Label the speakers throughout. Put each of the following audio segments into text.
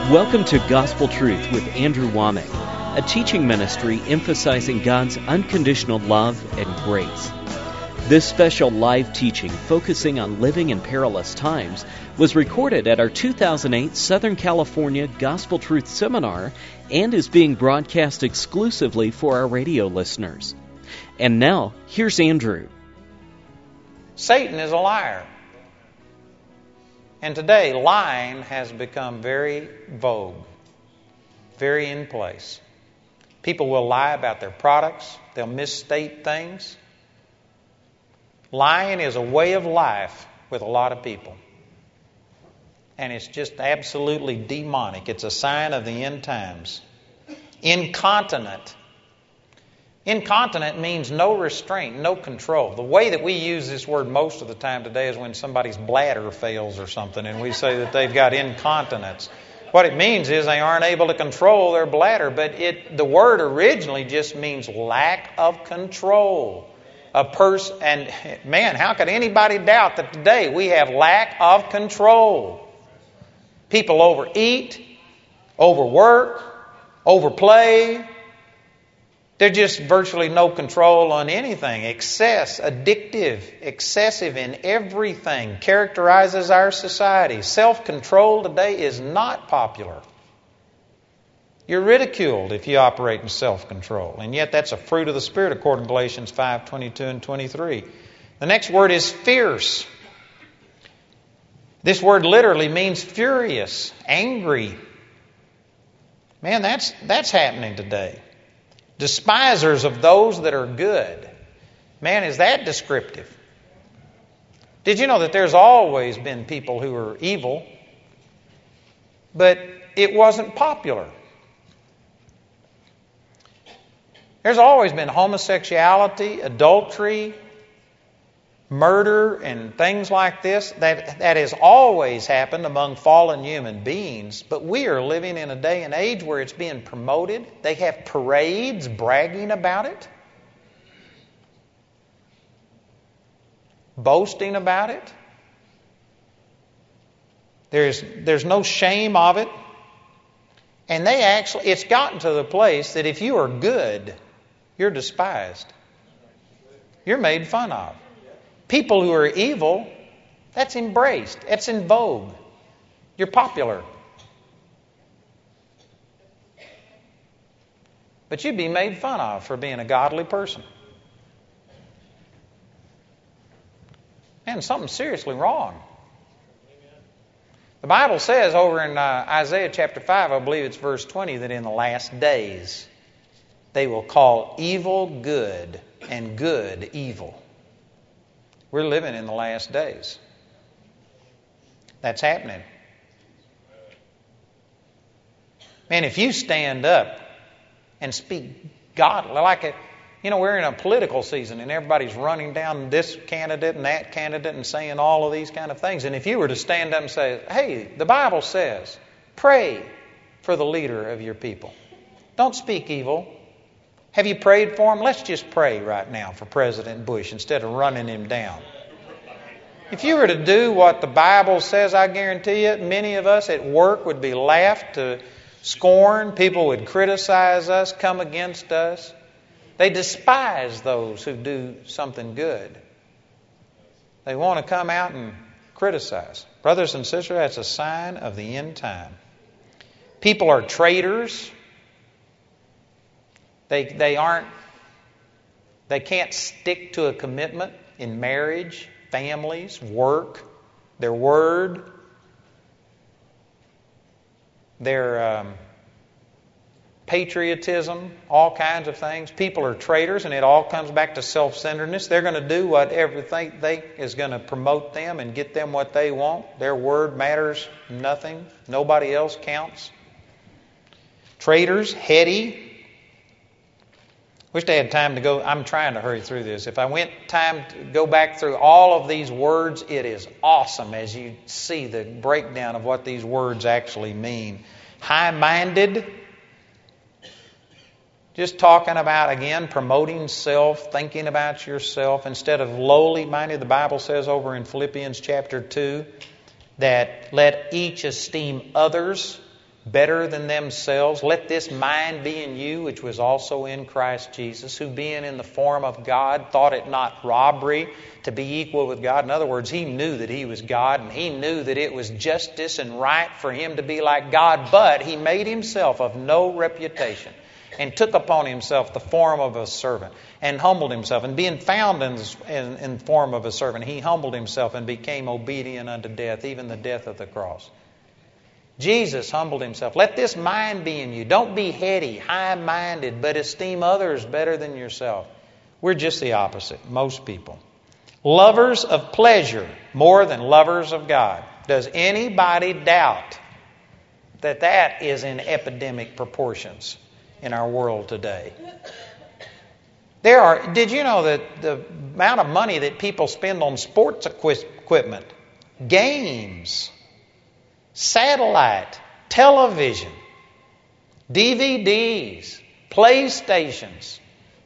Speaker 1: Welcome to Gospel Truth with Andrew Womack, a teaching ministry emphasizing God's unconditional love and grace. This special live teaching, focusing on living in perilous times, was recorded at our 2008 Southern California Gospel Truth Seminar and is being broadcast exclusively for our radio listeners. And now, here's Andrew.
Speaker 2: Satan is a liar. And today, lying has become very vogue, very in place. People will lie about their products. They'll misstate things. Lying is a way of life with a lot of people. And it's just absolutely demonic. It's a sign of the end times. Incontinent. Incontinent means no restraint, no control. The way that we use this word most of the time today is when somebody's bladder fails or something, and we say that they've got incontinence. What it means is they aren't able to control their bladder, but the word originally just means lack of control. And man, how could anybody doubt that today we have lack of control? People overeat, overwork, overplay. There's just virtually no control on anything. Addictive, excessive in everything characterizes our society. Self-control today is not popular. You're ridiculed if you operate in self-control. And yet that's a fruit of the Spirit according to Galatians 5:22 and 23. The next word is fierce. This word literally means furious, angry. Man, that's happening today. Despisers of those that are good. Man, is that descriptive? Did you know that there's always been people who are evil, but it wasn't popular? There's always been homosexuality, adultery, murder, and things like this. That has always happened among fallen human beings. But we are living in a day and age where it's being promoted. They have parades bragging about it, boasting about it. There's no shame of it. And it's gotten to the place that if you are good, you're despised. You're made fun of. People who are evil, that's embraced. It's in vogue. You're popular. But you'd be made fun of for being a godly person. Man, something's seriously wrong. The Bible says over in Isaiah chapter 5, I believe it's verse 20, that in the last days they will call evil good and good evil. We're living in the last days. That's happening. Man, if you stand up and speak godly, we're in a political season and everybody's running down this candidate and that candidate and saying all of these kind of things. And if you were to stand up and say, hey, the Bible says, pray for the leader of your people. Don't speak evil. Have you prayed for him? Let's just pray right now for President Bush instead of running him down. If you were to do what the Bible says, I guarantee you, many of us at work would be laughed to scorn. People would criticize us, come against us. They despise those who do something good. They want to come out and criticize. Brothers and sisters, that's a sign of the end time. People are traitors. They can't stick to a commitment in marriage, families, work, their word, their patriotism, all kinds of things. People are traitors, and it all comes back to self-centeredness. They're going to do whatever they think is going to promote them and get them what they want. Their word matters nothing. Nobody else counts. Traitors, heady. Wish they had time to go. I'm trying to hurry through this. If I went time to go back through all of these words, it is awesome as you see the breakdown of what these words actually mean. High-minded. Just talking about, again, promoting self, thinking about yourself instead of lowly-minded. The Bible says over in Philippians chapter 2 that let each esteem others better than themselves. Let this mind be in you, which was also in Christ Jesus, who being in the form of God, thought it not robbery to be equal with God. In other words, he knew that he was God, and he knew that it was justice and right for him to be like God, but he made himself of no reputation, and took upon himself the form of a servant, and humbled himself. And being found in form of a servant, he humbled himself and became obedient unto death, even the death of the cross. Jesus humbled himself. Let this mind be in you. Don't be heady, high-minded, but esteem others better than yourself. We're just the opposite, most people. Lovers of pleasure more than lovers of God. Does anybody doubt that that is in epidemic proportions in our world today? Did you know that the amount of money that people spend on sports equipment, games, satellite, television, DVDs, PlayStations,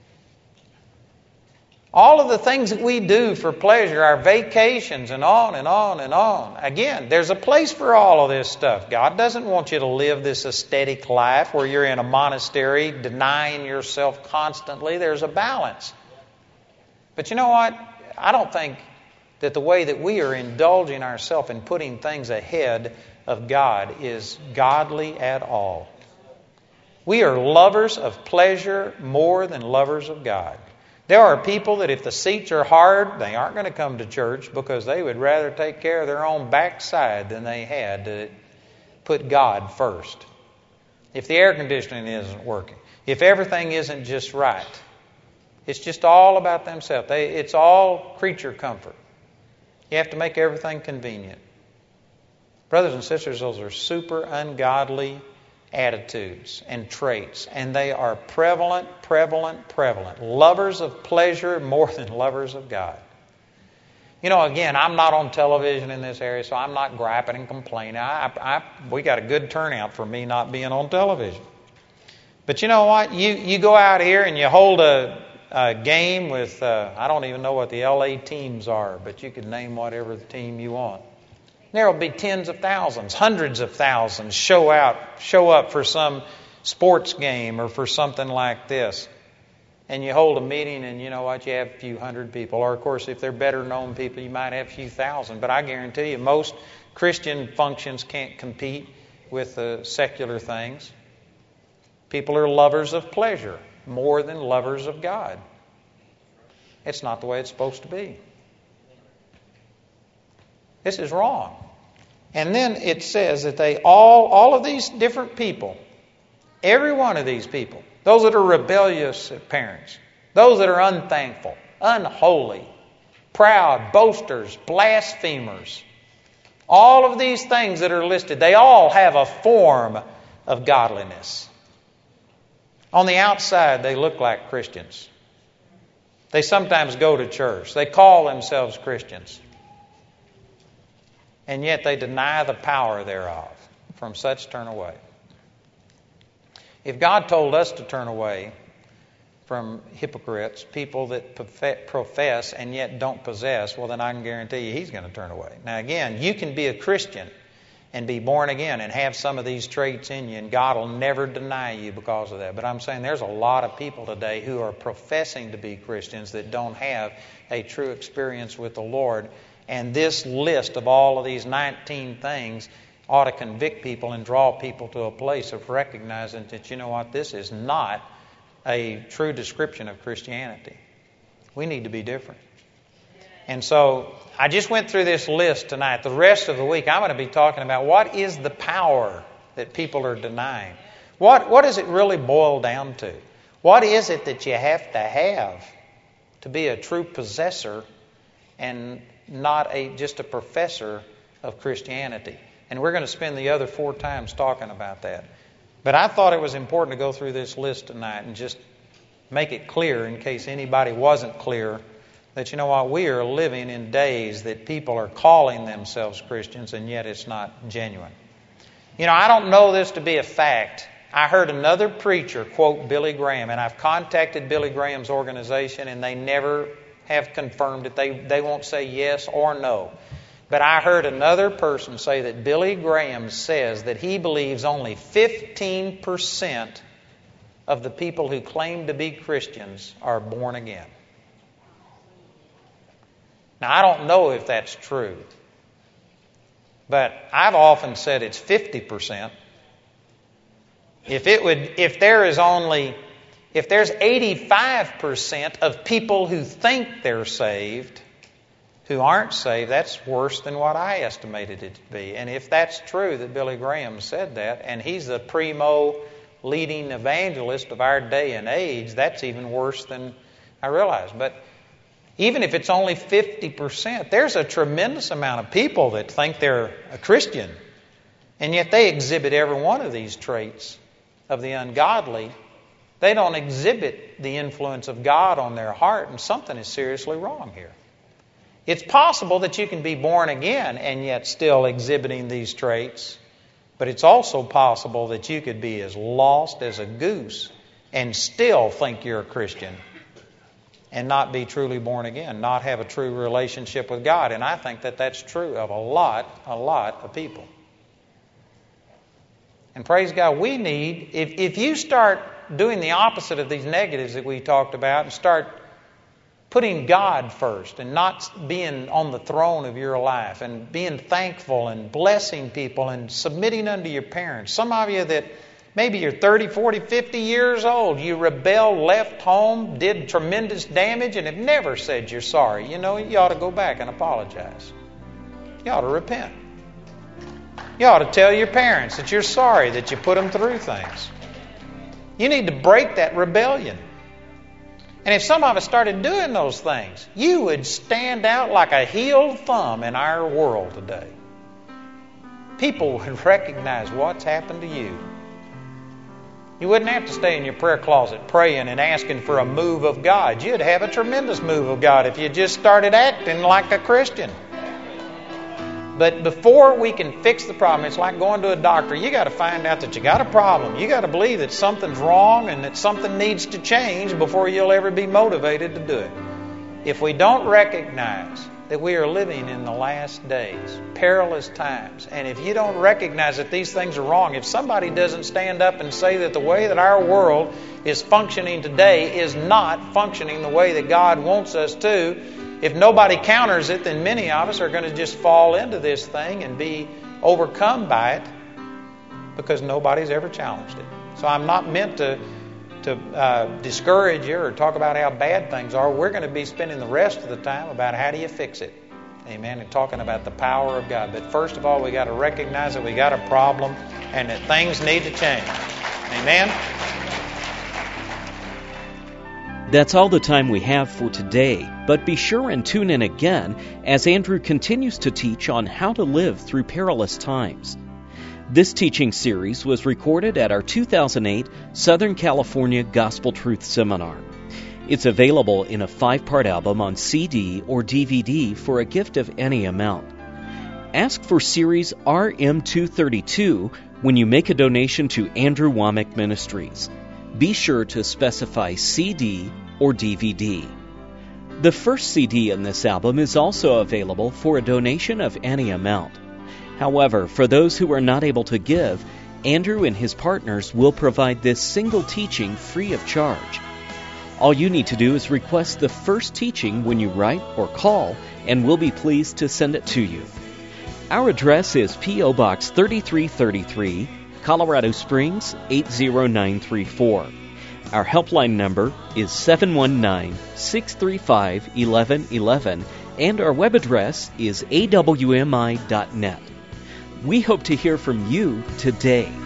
Speaker 2: all of the things that we do for pleasure, our vacations, and on and on and on. Again, there's a place for all of this stuff. God doesn't want you to live this ascetic life where you're in a monastery denying yourself constantly. There's a balance. But you know what? I don't think that the way that we are indulging ourselves in putting things ahead of God is godly at all. We are lovers of pleasure more than lovers of God. There are people that if the seats are hard, they aren't going to come to church because they would rather take care of their own backside than they had to put God first. If the air conditioning isn't working, if everything isn't just right, it's just all about themselves. It's all creature comfort. You have to make everything convenient. Brothers and sisters, those are super ungodly attitudes and traits, and they are prevalent. Lovers of pleasure more than lovers of God. You know, again, I'm not on television in this area, so I'm not griping and complaining. We got a good turnout for me not being on television. But you know what? You go out here and you hold a game with, I don't even know what the LA teams are, but you can name whatever team you want. There will be tens of thousands, hundreds of thousands show up for some sports game or for something like this. And you hold a meeting and you know what, you have a few hundred people. Or of course, if they're better known people, you might have a few thousand. But I guarantee you, most Christian functions can't compete with secular things. People are lovers of pleasure more than lovers of God. It's not the way it's supposed to be. This is wrong. And then it says that they all of these different people, every one of these people, those that are rebellious parents, those that are unthankful, unholy, proud, boasters, blasphemers, all of these things that are listed, they all have a form of godliness. On the outside, they look like Christians. They sometimes go to church. They call themselves Christians. And yet they deny the power thereof. From such turn away. If God told us to turn away from hypocrites, people that profess and yet don't possess, well then I can guarantee you He's going to turn away. Now again, you can be a Christian and be born again and have some of these traits in you, and God will never deny you because of that. But I'm saying there's a lot of people today who are professing to be Christians that don't have a true experience with the Lord. And this list of all of these 19 things ought to convict people and draw people to a place of recognizing that, you know what, this is not a true description of Christianity. We need to be different. And so I just went through this list tonight. The rest of the week I'm going to be talking about what is the power that people are denying. What does it really boil down to? What is it that you have to be a true possessor and not just a professor of Christianity? And we're going to spend the other 4 times talking about that. But I thought it was important to go through this list tonight and just make it clear in case anybody wasn't clear that, you know what, we are living in days that people are calling themselves Christians and yet it's not genuine. You know, I don't know this to be a fact. I heard another preacher quote Billy Graham, and I've contacted Billy Graham's organization and they never have confirmed it. They won't say yes or no. But I heard another person say that Billy Graham says that he believes only 15% of the people who claim to be Christians are born again. Now, I don't know if that's true, but I've often said it's 50%. If there's 85% of people who think they're saved who aren't saved, that's worse than what I estimated it to be. And if that's true that Billy Graham said that, and he's the primo leading evangelist of our day and age, that's even worse than I realized. But even if it's only 50%, there's a tremendous amount of people that think they're a Christian, and yet they exhibit every one of these traits of the ungodly. They don't exhibit the influence of God on their heart, and something is seriously wrong here. It's possible that you can be born again and yet still exhibiting these traits, but it's also possible that you could be as lost as a goose and still think you're a Christian and not be truly born again, not have a true relationship with God. And I think that that's true of a lot of people. And praise God, we need, if you start doing the opposite of these negatives that we talked about and start putting God first and not being on the throne of your life and being thankful and blessing people and submitting unto your parents. Some of you that maybe you're 30, 40, 50 years old, you rebelled, left home, did tremendous damage, and have never said you're sorry. You know, you ought to go back and apologize. You ought to repent. You ought to tell your parents that you're sorry that you put them through things. You need to break that rebellion. And if some of us started doing those things, you would stand out like a healed thumb in our world today. People would recognize what's happened to you. You wouldn't have to stay in your prayer closet praying and asking for a move of God. You'd have a tremendous move of God if you just started acting like a Christian. But before we can fix the problem, it's like going to a doctor. You got to find out that you got a problem. You got to believe that something's wrong and that something needs to change before you'll ever be motivated to do it. If we don't recognize that we are living in the last days, perilous times, and if you don't recognize that these things are wrong, if somebody doesn't stand up and say that the way that our world is functioning today is not functioning the way that God wants us to, if nobody counters it, then many of us are going to just fall into this thing and be overcome by it because nobody's ever challenged it. So I'm not meant to discourage you or talk about how bad things are. We're going to be spending the rest of the time about how do you fix it. Amen. And talking about the power of God. But first of all, we got to recognize that we got a problem and that things need to change. Amen.
Speaker 1: That's all the time we have for today, but be sure and tune in again as Andrew continues to teach on how to live through perilous times. This teaching series was recorded at our 2008 Southern California Gospel Truth Seminar. It's available in a 5-part album on CD or DVD for a gift of any amount. Ask for Series RM232 when you make a donation to Andrew Wommack Ministries. Be sure to specify CD or DVD. The first CD in this album is also available for a donation of any amount. However, for those who are not able to give, Andrew and his partners will provide this single teaching free of charge. All you need to do is request the first teaching when you write or call, and we'll be pleased to send it to you. Our address is P.O. Box 3333, Colorado Springs 80934. Our helpline number is 719-635-1111, and our web address is awmi.net. We hope to hear from you today.